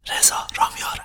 رضا رامیاره.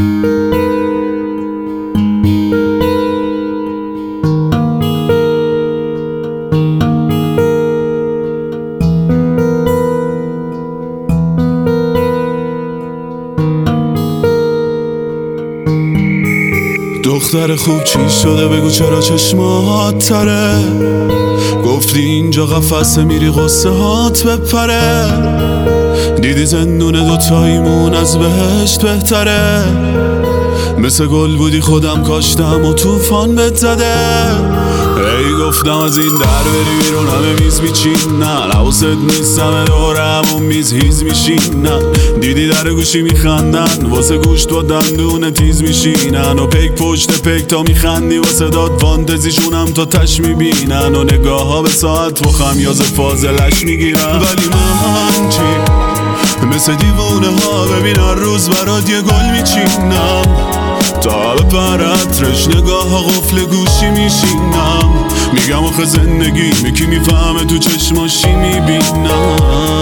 دختر خوب چی شده بگو چرا چشمات تره؟ گفتی اینجا قفسه میری قصه هات بپره. دیدی زندون دوتاییمون از بهشت بهتره. مثل گل بودی خودم کاشتم و طوفان بهت زده. ای گفتم از این در بری بیرون همه میز میچینن، حواست نیست همه دور همون میز هیز میشینن. دیدی در گوشی میخندن واسه گوشت با دندون تیز میشینن، و پیک پشت پیک تا میخندی واسه داد فانتزیشونم تا تش میبینن، و نگاه ها به ساعت و خمیاز فاضلش میگیرن. ولی من چی؟ مثل دیوونه ها ببین هر روز برات یه گل میچینم، تا بپرترش نگاه ها قفل گوشی میشینم. میگم آخه زندگی میکی میفهمه تو چشماشی میبینم.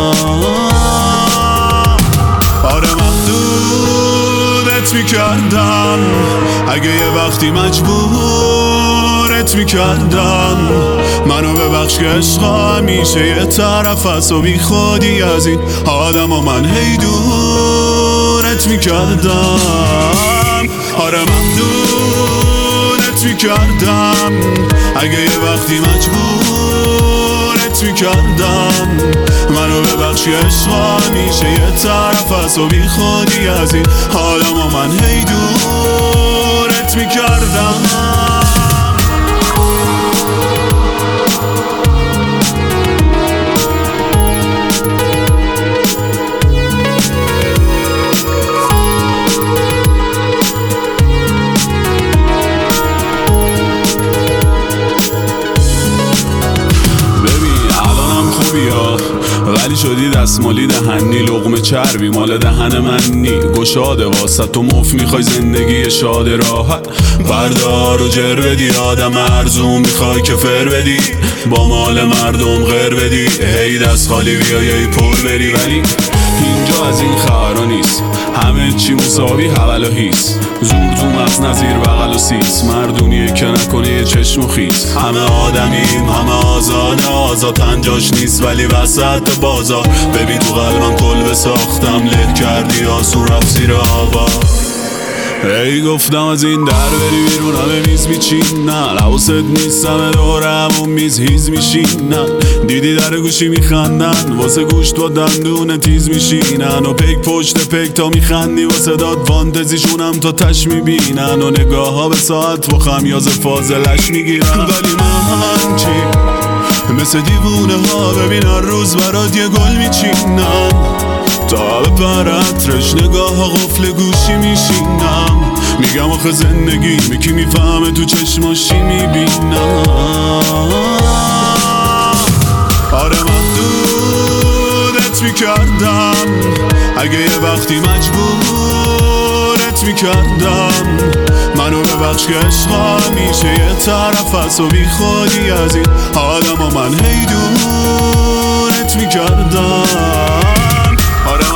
آره محدودت میکردم اگه یه وقتی مجبورت میکردم. منو ببخش که عشقا همیشه یه طرف هست و بی خودی از این آدم و من هی دورت میکردم. آره محدودت میکردم اگه یه وقتی مجبورت میکردم. منو ببخش که عشقا همیشه یه طرف هست و بی خودی از این آدم و من هی دورت میکردم. ولی شدی دستمالی دهنی، لقمه چربی مال دهن منی. گشاده واسه تو مف میخوای زندگی شاد راحت، بردار و جر بدی آدم ارزون میخوای که فر بدی، با مال مردم غیر بدی. هی دست خالی بیایی پر بری، ولی اینجا از این خبرها نیست. همه چی مساوی حول و هیست، زور تو مغز نظیر بغل و سیس. مردونیه که نکنه یه چشم و خیس. همه آدمیم همه آزاده، آزاد انجاش نیست ولی وسط بازار. ببین تو قلبم کلبه ساختم، له کردی آسون رفت زیر آوار. ای گفتم از این در بری بیرون همه میز میچینن، حواست نیست همه دور همون میز هیز میشینن. دیدی در گوشی میخندن واسه گوشت با دندون تیز میشینن، و پیک پشت پیک تا میخندی واسه داد فانتزیشونم تا تش میبینن، و نگاه ها به ساعت و خمیاز فاضلش میگیرن. ولی من چی؟ مثل دیوونه ها ببین هر روز برات یه گل میچینم، تا بپرترش نگاه ها قفل گوشی میشینم. میگم آخه زندگی میکی میفهمه تو چشماشی میبینم. آره محدودت میکردم اگه یه وقتی مجبورت میکردم. منو ببخش که عشقا همیشه یه طرف هست و بی خودی از این آدم و من هی دورت میکردم. آره